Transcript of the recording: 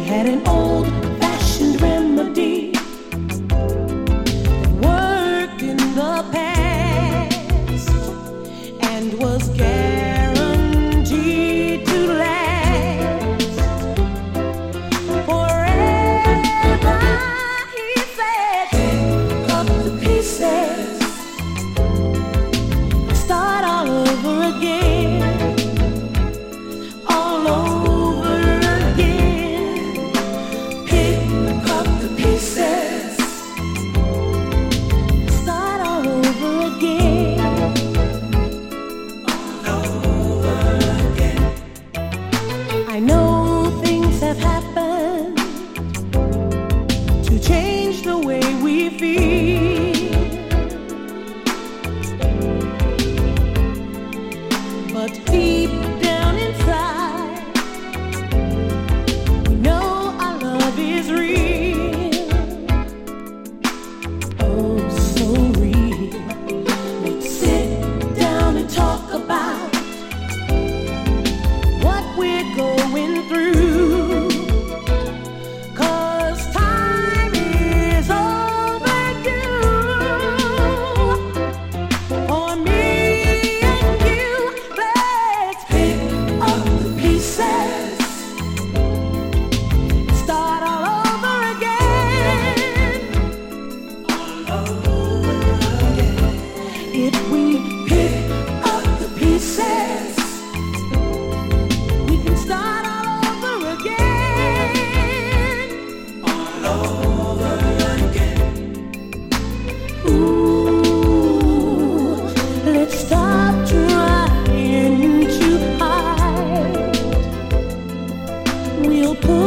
had an old-fashioned remedy that worked in the past and was guaranteed to last forever. He said, pick up the pieces, start all over again, all over again. Pick up the pieces, start all over again, all over again. I know things have happened to change the way we feel, but deep down inside, we know our love is real. Oh, so real. Let's sit down and talk about what we're going through, 'cause time is overdue for me and you. Let's pick up the pieces, start all over again, all over again. If we pick up the pieces, we can start all over again, all over again. Ooh, let's stop trying to hide. We'll put